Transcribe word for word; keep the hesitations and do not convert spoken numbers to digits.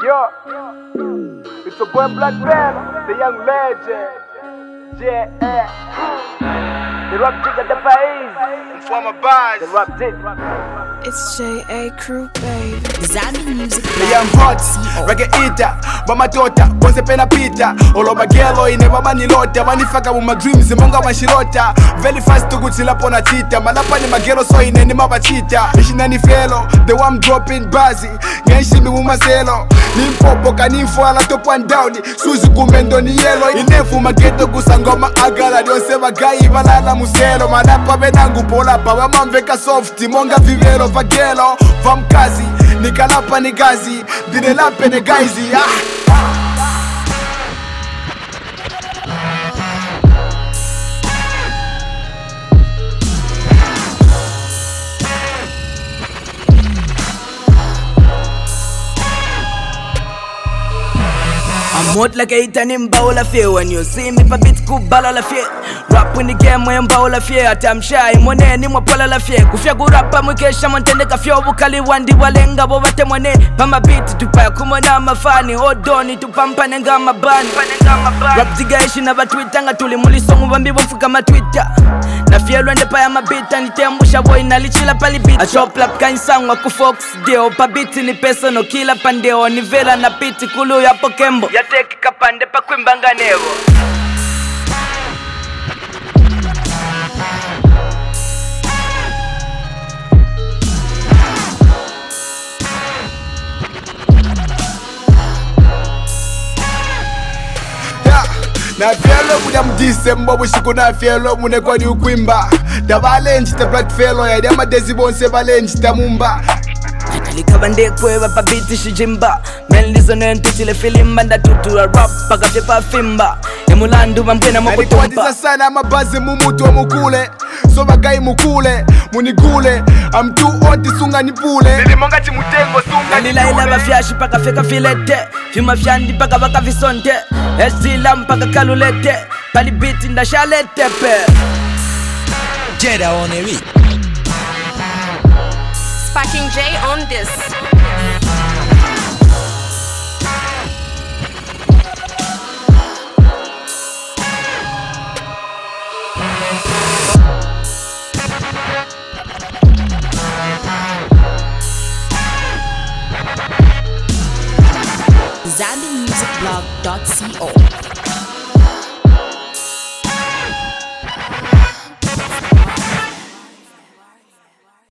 Yo, it's a boy Black Pen, the young legend. J A The rap jigga the país. Informa base. The rap jig. It's J A Crew, baby. Zami music. I am hot, reggae eater, bama tota, bonse pena pita. Olo bagelo ine baba nilota, manifaka mu my dreams, monga mashirota. Very fast to good sila pona chita, malapa ni magelo so ine ni mabachita. Ishina ni felo, the one dropping bazi, ngenshi mi mu maselo. Nimpopo kanifo ala top and down, suzu kumendo ni yellow. Inefu mageto kusangoma agala, dionse bagai balala muselo. Manapa benangu pola pa, mamveka soft, monga vivero vagelo, vamkazi. Nikalapa ni gazi, dinelape ni gaizi ah. I'm hot like a eaten in bowl of fear. When you see me, papit kubala la fear. Rap in the game when bowl of fear. I'm shy, money ni mwapola la fear. Kufia kurapa mwikesha mwantende kafyo bukali wandi walenga wabate mwane. Pama beat tupaya kumona mafani. Odoni tupampa nenga mabani. Rap ziga ishi na batwitanga tuli muli songu wambi wafuka matwita. Na fear wende paya mabita nitembusha boy na lichila pali beat. A chop lap kansangwa kufox deo. Pa beat ni pesa no kila pandeo. Ni vela na piti kulu ya pokembo. Yateki kapande pa kwimbanga nevo. Na fielo muda mdisembo bushiku na fielo mune kwa ni ukwimba. Da valenji te black fellow ya dama dezi bonse valenji ta mumba. Likabande kweva pa biti shijimba. Menlizo nento chile filimba nda tutu a rap paka fepa fimba. Emulandu mambwena mokutumba. Nanikwadiza sana mabazi mumutu wa mukule. So bagai mukule, munigule. I'm too hot sunga nipule. Nilimonga chimutengo sunga nipule. Nila ila bafyashi paka feka filete. Fima fyandi paka baka visonte. S D lam paka kalulete. Pali biti nda shalete pe. Jeda on a beat. Sparking J on this. Zami music blog dot co